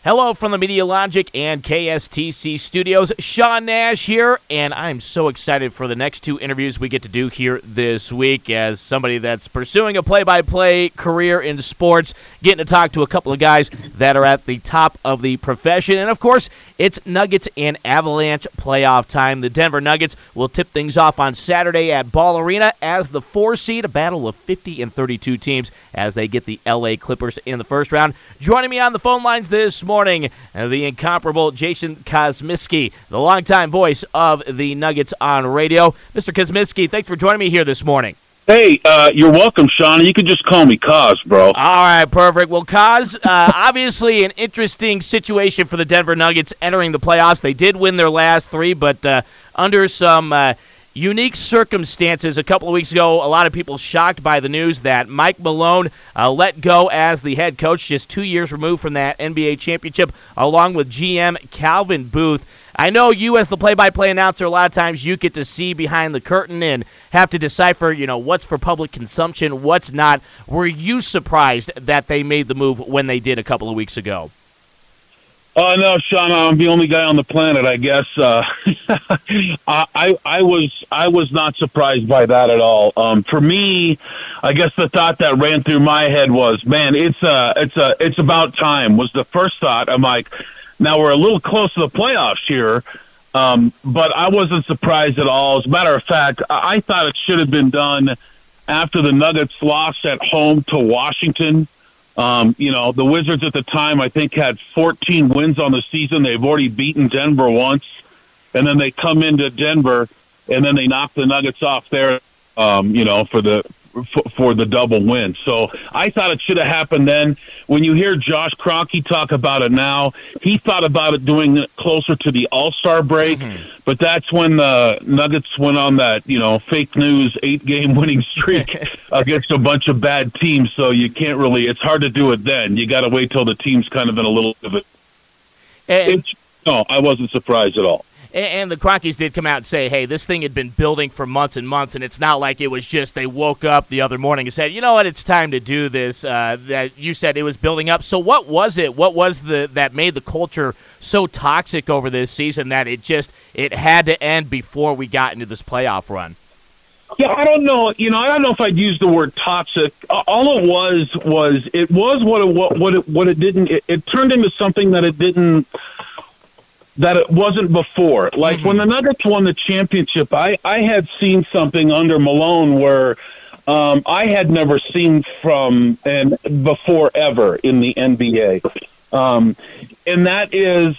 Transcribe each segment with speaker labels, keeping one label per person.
Speaker 1: Hello from the Media Logic and KSTC studios. Sean Nash here, and I'm so excited for the next two interviews we get to do here this week as somebody that's pursuing a play-by-play career in sports, getting to talk to a couple of guys that are at the top of the profession. And, of course, it's Nuggets and Avalanche playoff time. The Denver Nuggets will tip things off on Saturday at Ball Arena as the 4 seed, a battle of 50 and 32 teams as they get the LA Clippers in the first round. Joining me on the phone lines this morning, the incomparable Jason Kosmicki, the longtime voice of the Nuggets on radio. Mr. Kosmicki, thanks for joining me here this morning.
Speaker 2: Hey, you're welcome, Sean. You can just call me Kos, bro.
Speaker 1: All right, perfect. Well, Kos, obviously an interesting situation for the Denver Nuggets entering the playoffs. They did win their last three, but under some unique circumstances. A couple of weeks ago, a lot of people shocked by the news that Mike Malone let go as the head coach just 2 years removed from that NBA championship, along with GM Calvin Booth. I know you, as the play-by-play announcer, a lot of times you get to see behind the curtain and have to decipher, what's for public consumption, what's not. Were you surprised that they made the move when they did a couple of weeks ago?
Speaker 2: No, Sean, I'm the only guy on the planet, I guess. I was not surprised by that at all. For me, I guess the thought that ran through my head was, man, it's about time. Was the first thought. I'm like, now we're a little close to the playoffs here, but I wasn't surprised at all. As a matter of fact, I thought it should have been done after the Nuggets lost at home to Washington. The Wizards at the time, I think, had 14 wins on the season. They've already beaten Denver once, and then they come into Denver, and then they knock the Nuggets off there, for the double win. So I thought it should have happened then. When you hear Josh Kroenke talk about it now, he thought about it doing it closer to the All-Star break, but that's when the Nuggets went on that, fake news 8-game winning streak against a bunch of bad teams. So you can't really, it's hard to do it then. You got to wait till the team's kind of in a little bit of it. No, I wasn't surprised at all.
Speaker 1: And the Kroenkes did come out and say, hey, this thing had been building for months and months, and it's not like it was just they woke up the other morning and said, you know what, it's time to do this. That you said it was building up. So what was it? What was that made the culture so toxic over this season that it had to end before we got into this playoff run?
Speaker 2: Yeah, I don't know. I don't know if I'd use the word toxic. All it was what it didn't. It turned into something that it wasn't before. Like when the Nuggets won the championship, I had seen something under Malone where I had never seen before ever in the NBA. And that is,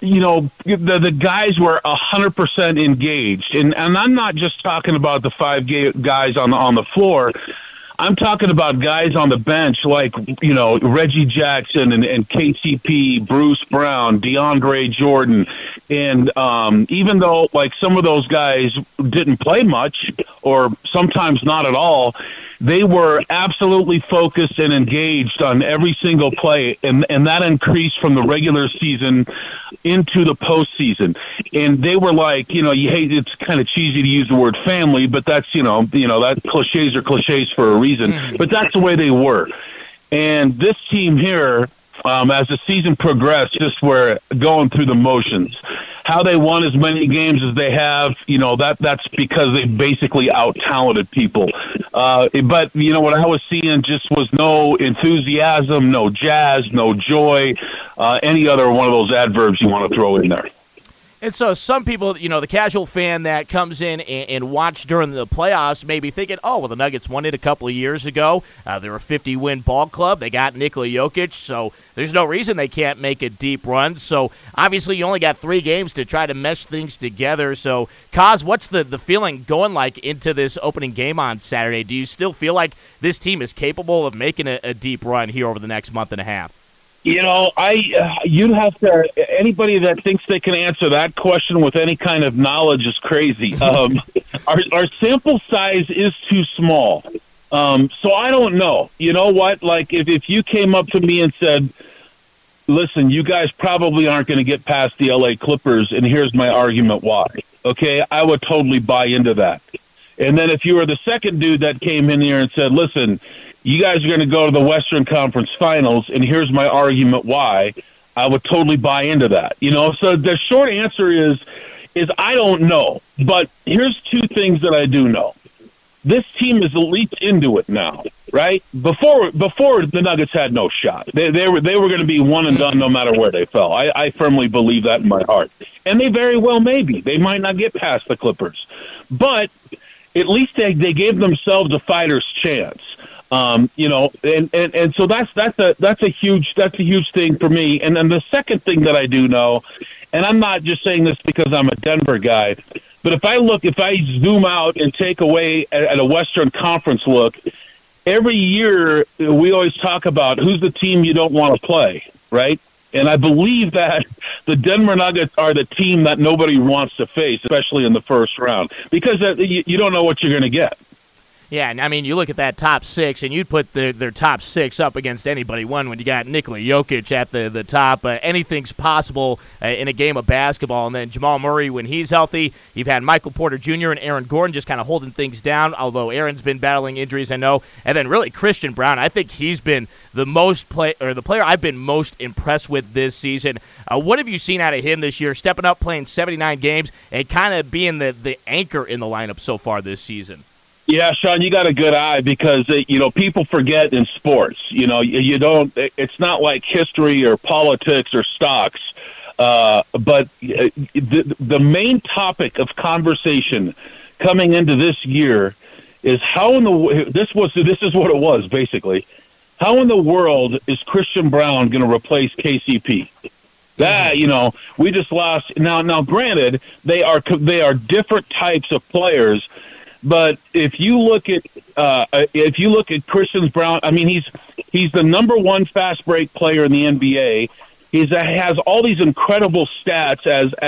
Speaker 2: the guys were 100% engaged. And I'm not just talking about the 5 guys on the floor. I'm talking about guys on the bench like, Reggie Jackson and KCP, Bruce Brown, DeAndre Jordan. And even though, like, some of those guys didn't play much or sometimes not at all, they were absolutely focused and engaged on every single play, and that increased from the regular season into the postseason. And they were like, it's kind of cheesy to use the word family, but that's, that cliches are cliches for a reason. But that's the way they were. And this team here, as the season progressed, just were going through the motions. How they won as many games as they have, that's because they basically out-talented people. But, what I was seeing just was no enthusiasm, no jazz, no joy, any other one of those adverbs you want to throw in there.
Speaker 1: And so some people, the casual fan that comes in and watch during the playoffs may be thinking, oh, well, the Nuggets won it a couple of years ago. They're a 50-win ball club. They got Nikola Jokic, so there's no reason they can't make a deep run. So obviously you only got 3 games to try to mesh things together. So, Kos, what's the feeling going like into this opening game on Saturday? Do you still feel like this team is capable of making a deep run here over the next month and a half?
Speaker 2: You'd have to. Anybody that thinks they can answer that question with any kind of knowledge is crazy. Our sample size is too small, so I don't know. You know what? Like if you came up to me and said, "Listen, you guys probably aren't going to get past the LA Clippers, and here's my argument why." Okay, I would totally buy into that. And then if you were the second dude that came in here and said, "Listen, you guys are going to go to the Western Conference Finals, and here's my argument why," I would totally buy into that. So the short answer is I don't know. But here's two things that I do know. This team is at least into it now, right? Before the Nuggets had no shot. They were going to be one and done no matter where they fell. I firmly believe that in my heart. And they very well may be. They might not get past the Clippers. But at least they gave themselves a fighter's chance. And so that's a huge thing for me. And then the second thing that I do know, and I'm not just saying this because I'm a Denver guy, but if I zoom out and take away at a Western Conference look, every year we always talk about who's the team you don't want to play, right? And I believe that the Denver Nuggets are the team that nobody wants to face, especially in the first round, because you don't know what you're going to get.
Speaker 1: Yeah, and I mean, you look at that top six, and you'd put their top six up against anybody. One, when you got Nikola Jokic at the top, anything's possible in a game of basketball. And then Jamal Murray, when he's healthy, you've had Michael Porter Jr. and Aaron Gordon just kind of holding things down, although Aaron's been battling injuries, I know. And then really Christian Braun, I think he's been the player I've been most impressed with this season. What have you seen out of him this year, stepping up, playing 79 games, and kind of being the anchor in the lineup so far this season?
Speaker 2: Yeah, Sean, you got a good eye because, people forget in sports. You don't – it's not like history or politics or stocks. But the main topic of conversation coming into this year is how in the – this is what it was, basically. How in the world is Christian Braun going to replace KCP? That, we just lost – now, granted, they are different types of players – but if you look at Christian Braun, I mean he's the number one fast break player in the NBA. Has all these incredible stats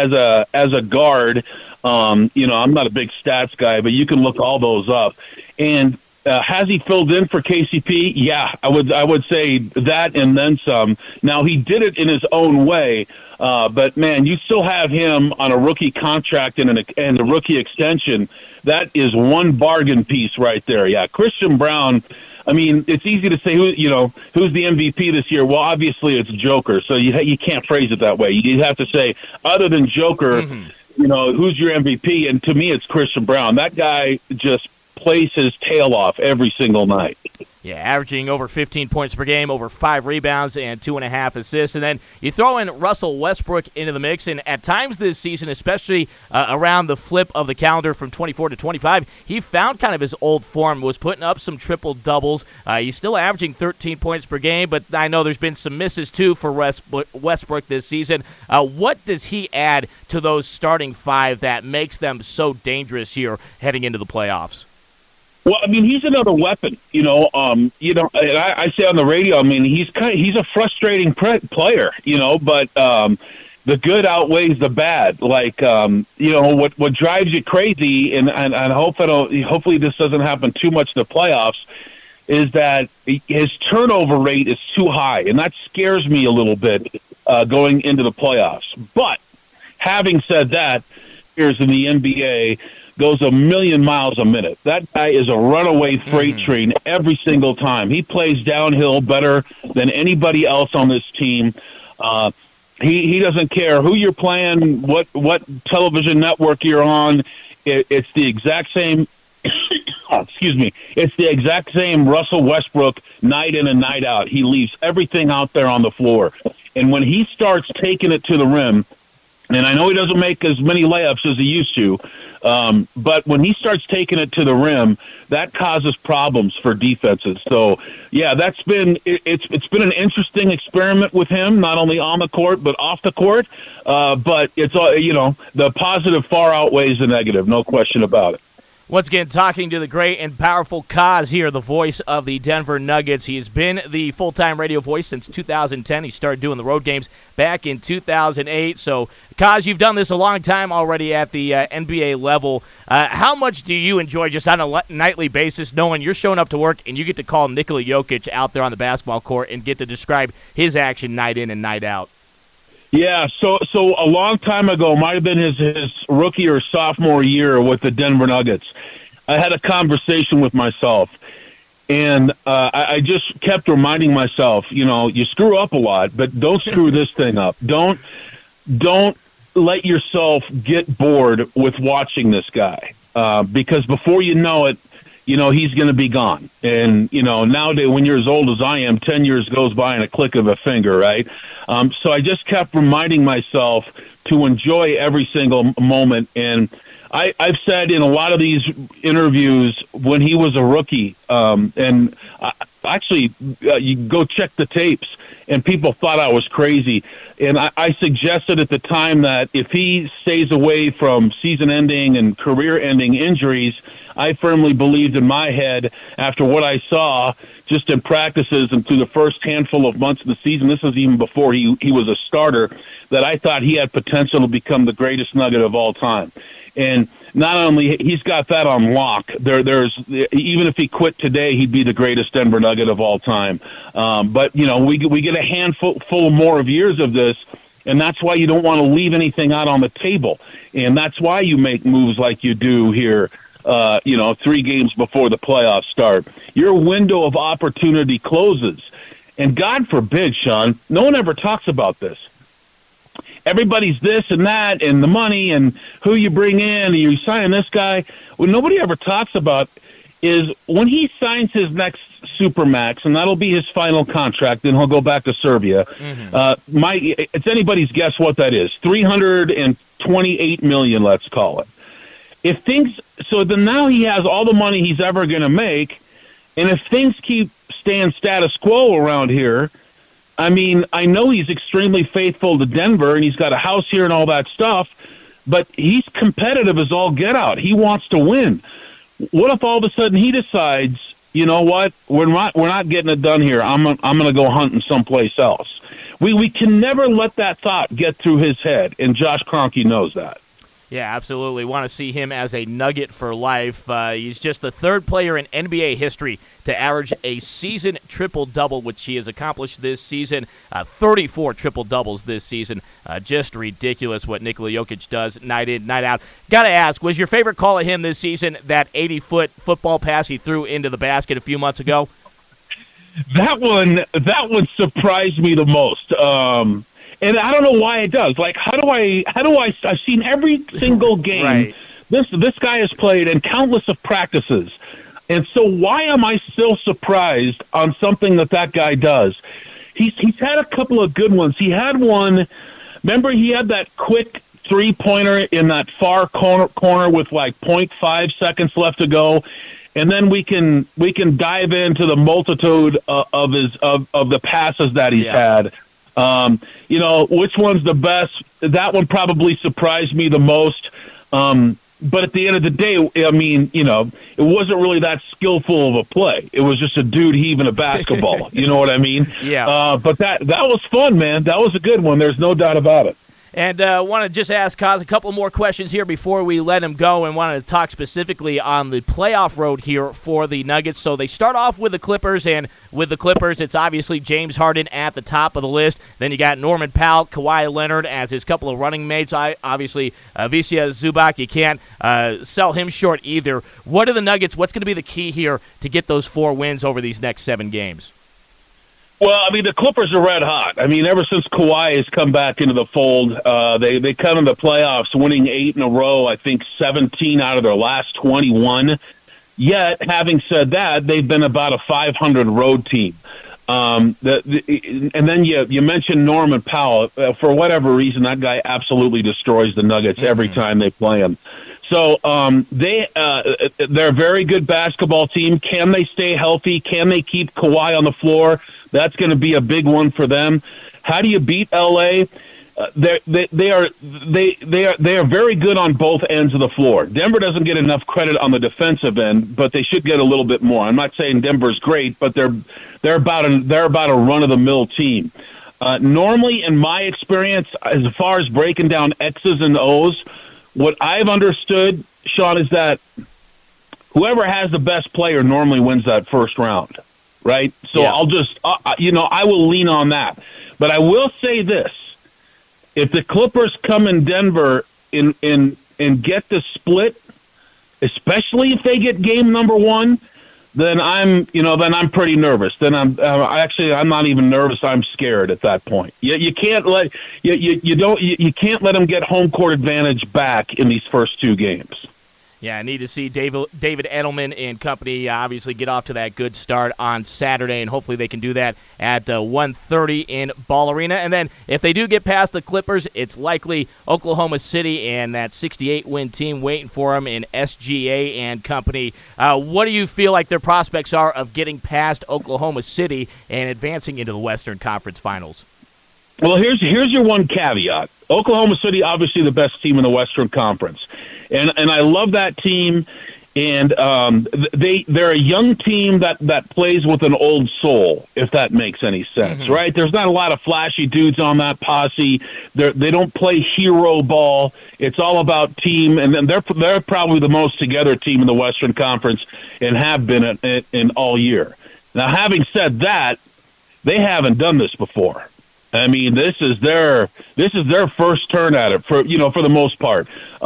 Speaker 2: as a guard. I'm not a big stats guy, but you can look all those up. And has he filled in for KCP? Yeah, I would say that and then some. Now he did it in his own way, but man, you still have him on a rookie contract and a rookie extension. That is one bargain piece right there. Yeah, Christian Braun. I mean, it's easy to say who's the MVP this year. Well, obviously it's Joker, so you can't phrase it that way. You have to say other than Joker, who's your MVP? And to me, it's Christian Braun. That guy just plays his tail off every single night.
Speaker 1: Yeah, averaging over 15 points per game, over 5 rebounds, and 2.5 assists. And then you throw in Russell Westbrook into the mix, and at times this season, especially around the flip of the calendar from 24 to 25, he found kind of his old form, was putting up some triple-doubles. He's still averaging 13 points per game, but I know there's been some misses, too, for Westbrook this season. What does he add to those starting five that makes them so dangerous here heading into the playoffs?
Speaker 2: Well, I mean, he's another weapon, and I say on the radio, I mean, he's a frustrating player, but the good outweighs the bad. Like, what drives you crazy, and hopefully this doesn't happen too much in the playoffs, is that his turnover rate is too high, and that scares me a little bit going into the playoffs. But having said that, here's in the NBA goes a million miles a minute. That guy is a runaway freight train every single time. He plays downhill better than anybody else on this team. He doesn't care who you're playing, what television network you're on. It's the exact same. Excuse me. It's the exact same Russell Westbrook night in and night out. He leaves everything out there on the floor, and when he starts taking it to the rim. And I know he doesn't make as many layups as he used to, but when he starts taking it to the rim, that causes problems for defenses. So, yeah, it's been an interesting experiment with him, not only on the court but off the court. But it's the positive far outweighs the negative, no question about it.
Speaker 1: Once again, talking to the great and powerful Kaz here, the voice of the Denver Nuggets. He has been the full-time radio voice since 2010. He started doing the road games back in 2008. So, Kaz, you've done this a long time already at the NBA level. How much do you enjoy just on a nightly basis knowing you're showing up to work and you get to call Nikola Jokic out there on the basketball court and get to describe his action night in and night out?
Speaker 2: Yeah, so a long time ago, might have been his rookie or sophomore year with the Denver Nuggets, I had a conversation with myself. And I just kept reminding myself, you screw up a lot, but don't screw this thing up. Don't let yourself get bored with watching this guy, because before you know it, he's going to be gone. And, nowadays when you're as old as I am, 10 years goes by in a click of a finger, right? So I just kept reminding myself to enjoy every single moment. And I've said in a lot of these interviews when he was a rookie, and you go check the tapes, and people thought I was crazy. And I suggested at the time that if he stays away from season-ending and career-ending injuries, I firmly believed in my head after what I saw just in practices and through the first handful of months of the season, this was even before he was a starter, that I thought he had potential to become the greatest Nugget of all time. And not only he's got that on lock, there's even if he quit today, he'd be the greatest Denver Nugget of all time. But we get a handful more of years of this, and that's why you don't want to leave anything out on the table, and that's why you make moves like you do here. 3 games before the playoffs start, your window of opportunity closes, and God forbid, Sean, no one ever talks about this. Everybody's this and that and the money and who you bring in and you sign this guy. What nobody ever talks about is when he signs his next Supermax, and that'll be his final contract, then he'll go back to Serbia. Mm-hmm. It's anybody's guess what that is. $328 million, let's call it. So then now he has all the money he's ever going to make, and if things keep staying status quo around here, I mean, I know he's extremely faithful to Denver, and he's got a house here and all that stuff, but he's competitive as all get out. He wants to win. What if all of a sudden he decides, you know what, we're not getting it done here. I'm going to go hunting someplace else. We can never let that thought get through his head, and Josh Kroenke knows that.
Speaker 1: Yeah, absolutely. Want to see him as a Nugget for life. He's just the third player in NBA history to average a season triple-double, which he has accomplished this season. 34 triple-doubles this season. Just ridiculous what Nikola Jokic does night in, night out. Got to ask, was your favorite call of him this season that 80-foot football pass he threw into the basket a few months ago?
Speaker 2: That one surprised me the most. And I don't know why it does. Like, I've seen every single game
Speaker 1: right.
Speaker 2: This guy has played in countless of practices. And so why am I still surprised on something that guy does? He's had a couple of good ones. He had one, remember he had that quick three-pointer in that far corner with like 0.5 seconds left to go. And then we can dive into the multitude of the passes that he's had. Which one's the best? That one probably surprised me the most. But at the end of the day, I mean, it wasn't really that skillful of a play. It was just a dude heaving a basketball. You know what I mean?
Speaker 1: Yeah.
Speaker 2: But that was fun, man. That was a good one. There's no doubt about it.
Speaker 1: And want to just ask Kaz a couple more questions here before we let him go, and wanted to talk specifically on the playoff road here for the Nuggets. So they start off with the Clippers, and with the Clippers, it's obviously James Harden at the top of the list. Then you got Norman Powell, Kawhi Leonard as his couple of running mates. Obviously, Visca Zubac, you can't sell him short either. What are the Nuggets? What's going to be the key here to get those 4 wins over these next 7 games?
Speaker 2: Well, I mean, the Clippers are red hot. I mean, ever since Kawhi has come back into the fold, they come in the playoffs winning 8 in a row, I think 17 out of their last 21. Yet, having said that, they've been about a 500 road team. And then you mentioned Norman Powell. For whatever reason, that guy absolutely destroys the Nuggets every time they play him. So they're a very good basketball team. Can they stay healthy? Can they keep Kawhi on the floor? That's going to be a big one for them. How do you beat LA? They are very good on both ends of the floor. Denver doesn't get enough credit on the defensive end, but they should get a little bit more. I'm not saying Denver's great, but they're about a run of the mill team. Normally, in my experience, as far as breaking down X's and O's, what I've understood, Sean, is that whoever has the best player normally wins that first round, right? So yeah. I'll just, I will lean on that. But I will say this. If the Clippers come in Denver and get the split, especially if they get game number 1, then I'm pretty nervous. Then I'm not even nervous. I'm scared at that point. You can't let you can't let them get home court advantage back in these first two games.
Speaker 1: Yeah, I need to see David Edelman and company obviously get off to that good start on Saturday, and hopefully they can do that at 1:30 in Ball Arena. And then if they do get past the Clippers, it's likely Oklahoma City and that 68-win team waiting for them in SGA and company. What do you feel like their prospects are of getting past Oklahoma City and advancing into the Western Conference Finals?
Speaker 2: Well, here's your one caveat. Oklahoma City, obviously the best team in the Western Conference. And I love that team, and they're a young team that plays with an old soul, if that makes any sense, right? There's not a lot of flashy dudes on that posse. They don't play hero ball. It's all about team, and they're probably the most together team in the Western Conference and have been in all year. Now, having said that, they haven't done this before. I mean, this is their first turn at it for the most part,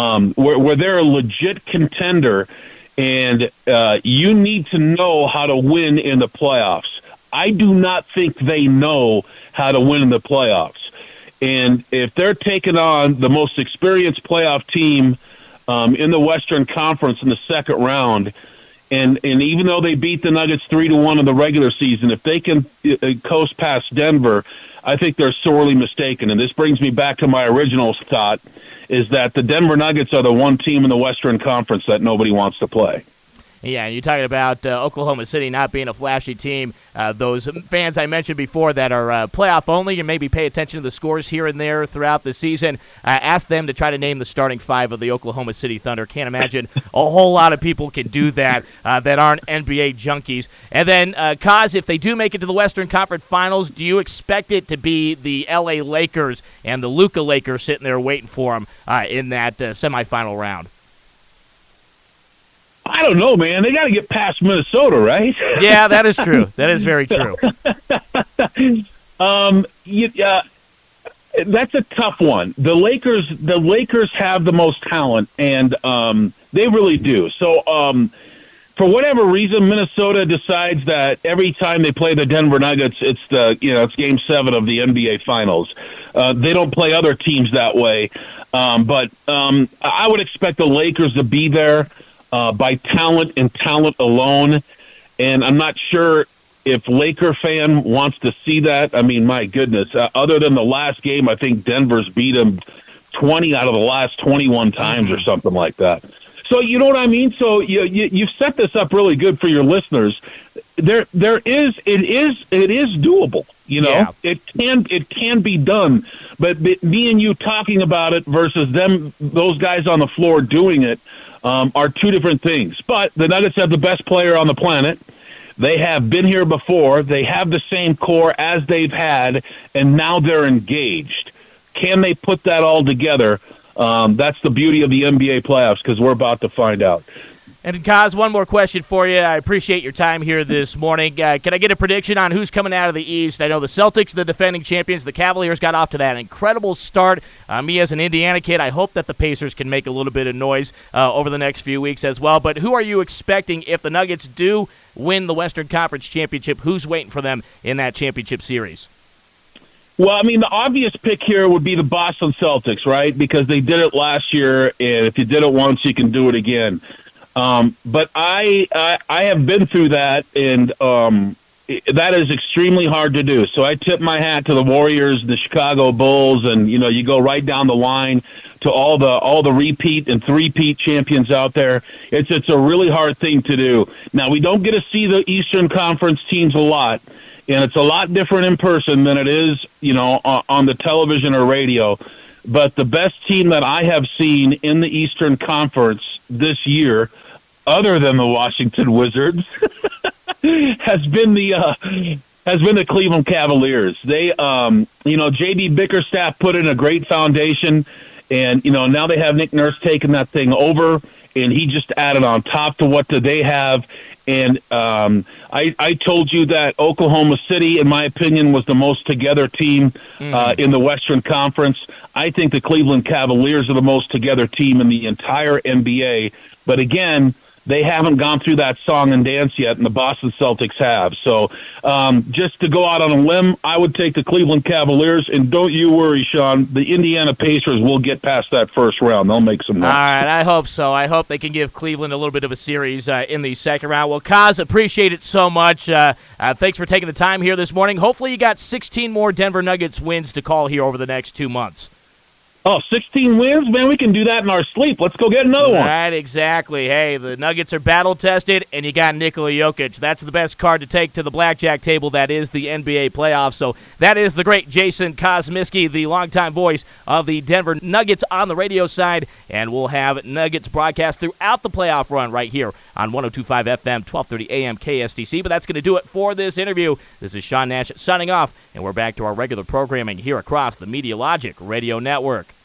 Speaker 2: where they're a legit contender, and you need to know how to win in the playoffs. I do not think they know how to win in the playoffs, and if they're taking on the most experienced playoff team in the Western Conference in the second round. And even though they beat the Nuggets 3-1 in the regular season, if they can coast past Denver, I think they're sorely mistaken. And this brings me back to my original thought, is that the Denver Nuggets are the one team in the Western Conference that nobody wants to play.
Speaker 1: Yeah, you're talking about Oklahoma City not being a flashy team. Those fans I mentioned before that are playoff only and maybe pay attention to the scores here and there throughout the season, ask them to try to name the starting five of the Oklahoma City Thunder. Can't imagine a whole lot of people can do that that aren't NBA junkies. And then, Kaz, if they do make it to the Western Conference Finals, do you expect it to be the L.A. Lakers and the Luka Lakers sitting there waiting for them in that semifinal round?
Speaker 2: I don't know, man. They got to get past Minnesota, right?
Speaker 1: Yeah, that is true. That is very true.
Speaker 2: That's a tough one. The Lakers have the most talent, and they really do. So, for whatever reason, Minnesota decides that every time they play the Denver Nuggets, it's Game 7 of the NBA Finals. They don't play other teams that way, but I would expect the Lakers to be there. By talent and talent alone, and I'm not sure if Laker fan wants to see that. I mean, my goodness, other than the last game, I think Denver's beat them 20 out of the last 21 times or something like that. So you know what I mean? So you've set this up really good for your listeners. It is doable.
Speaker 1: Yeah.
Speaker 2: It can be done, but me and you talking about it versus those guys on the floor doing it, are two different things. But the Nuggets have the best player on the planet. They have been here before. They have the same core as they've had, and now they're engaged. Can they put that all together? That's the beauty of the NBA playoffs, because we're about to find out.
Speaker 1: And, Kaz, one more question for you. I appreciate your time here this morning. Can I get a prediction on who's coming out of the East? I know the Celtics, the defending champions, the Cavaliers got off to that incredible start. Me as an Indiana kid, I hope that the Pacers can make a little bit of noise over the next few weeks as well. But who are you expecting if the Nuggets do win the Western Conference Championship? Who's waiting for them in that championship series?
Speaker 2: Well, I mean, the obvious pick here would be the Boston Celtics, right? Because they did it last year, and if you did it once, you can do it again. But I have been through that, and that is extremely hard to do. So I tip my hat to the Warriors, the Chicago Bulls, and you go right down the line to all the repeat and three-peat champions out there. It's a really hard thing to do. Now, we don't get to see the Eastern Conference teams a lot, and it's a lot different in person than it is on the television or radio. But the best team that I have seen in the Eastern Conference this year, other than the Washington Wizards, has been the Cleveland Cavaliers. They, J.B. Bickerstaff put in a great foundation, and now they have Nick Nurse taking that thing over, and he just added on top to what they have. And I told you that Oklahoma City, in my opinion, was the most together team in the Western Conference. I think the Cleveland Cavaliers are the most together team in the entire NBA. But again, they haven't gone through that song and dance yet, and the Boston Celtics have. So just to go out on a limb, I would take the Cleveland Cavaliers, and don't you worry, Sean, the Indiana Pacers will get past that first round. They'll make some noise.
Speaker 1: All right, I hope so. I hope they can give Cleveland a little bit of a series in the second round. Well, Kaz, appreciate it so much. Thanks for taking the time here this morning. Hopefully you got 16 more Denver Nuggets wins to call here over the next 2 months.
Speaker 2: Oh, 16 wins? Man, we can do that in our sleep. Let's go get another one.
Speaker 1: Right, exactly. Hey, the Nuggets are battle-tested, and you got Nikola Jokic. That's the best card to take to the blackjack table. That is the NBA playoffs. So that is the great Jason Kosmicki, the longtime voice of the Denver Nuggets on the radio side, and we'll have Nuggets broadcast throughout the playoff run right here on 102.5 FM, 1230 AM KSTC. But that's going to do it for this interview. This is Sean Nash signing off, and we're back to our regular programming here across the Media Logic Radio Network.